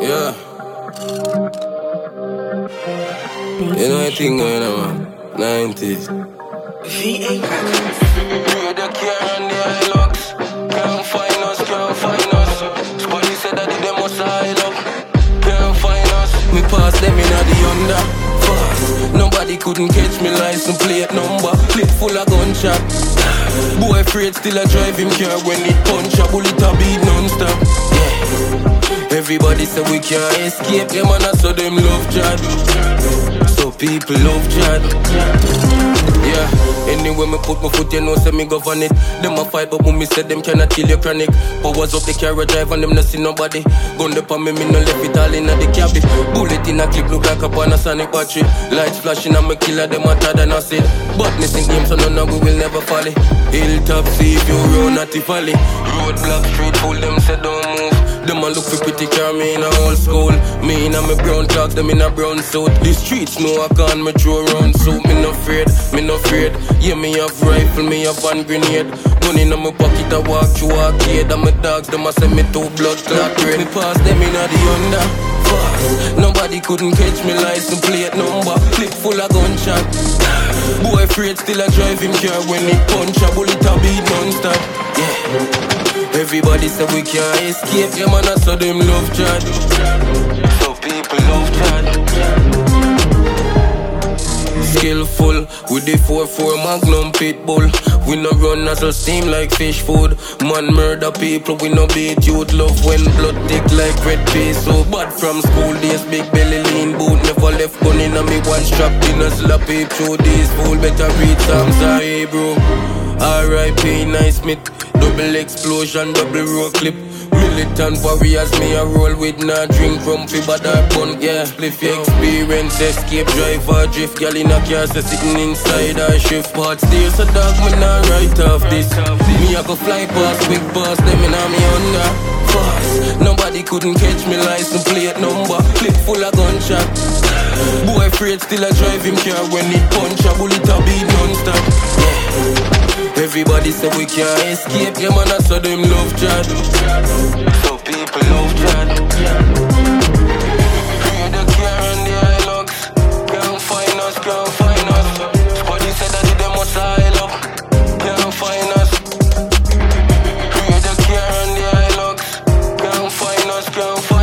Yeah. You know what thing going on, 90s. V8 Records. We're the care and the Hilux. Can't find us, can't find us. Squaddy said that they must hide up. Can't find us. Me pass them in the under. Fast. Nobody couldn't catch me license plate number. Clip full of gunshot. Boy afraid still a drive him car when it punch a bullet a beat non-stop. Yeah. Everybody say we can't escape them and I saw them love chat. So people love chat. Yeah, anyway me put my foot, you know, say me govern it. Them a fight, but when me said them cannot kill your chronic. Powers up the carrier drive and them not see nobody. Gun up on me, me no left it all in the cabby. Bullet in a clip look like a Panasonic battery. Lights flashing and me killer them hotter than acid. But missing game, so none of we will never fall. Hilltop, see if you run at the valley. Roadblock, street full, them say don't move. Them a look for pretty car, me in a old school. Me in a me brown clocks, them in a brown suit. The streets know I can't me throw around suit. Me no afraid, me no afraid. Yeah, me have rifle, me have hand grenade. Gun in a me pocket, I walk through arcade. And my dogs, them a send me two blood clot red. Me pass them in a the under. Fast. Nobody couldn't catch me license plate number. Clip full of gunshot. Boy afraid still a drive him car when it punch a bullet a beat non-stop. Yeah. Everybody say we can't escape them and I saw them love chat. So people love chat. Skillful with the 4-4 Magnum Pitbull. We no run as a steam like fish food. Man murder people, we no beat youth. Love when blood thick like red pea. So bad from school days, big belly lean boot. Never left gun in a me one strap in a slap peep through these fool. Better read Psalms, hey bro. R.I.P. Naismith. Double explosion, double roll clip. Militant warriors, me a roll with nah drink rum fi bad or bun. Yeah, spliff experience, escape driver drift. Girl in a car, so sitting inside her shift. Parts there, so dog, me nah write off this. Me a go fly past, quick past them in a me under. Fast, nobody couldn't catch me license plate number. Clip full of gunshot. Boy afraid still a drive him car when it punch a bullet a beat non-stop. Yeah. Everybody say we can't escape them and I saw them love chat. So people love chat. We're the care and the Hilux. Can't find us, can't find us. Squaddy said that they must hide up. Can't find us. We're the care and the Hilux. Can't find us, can't find us.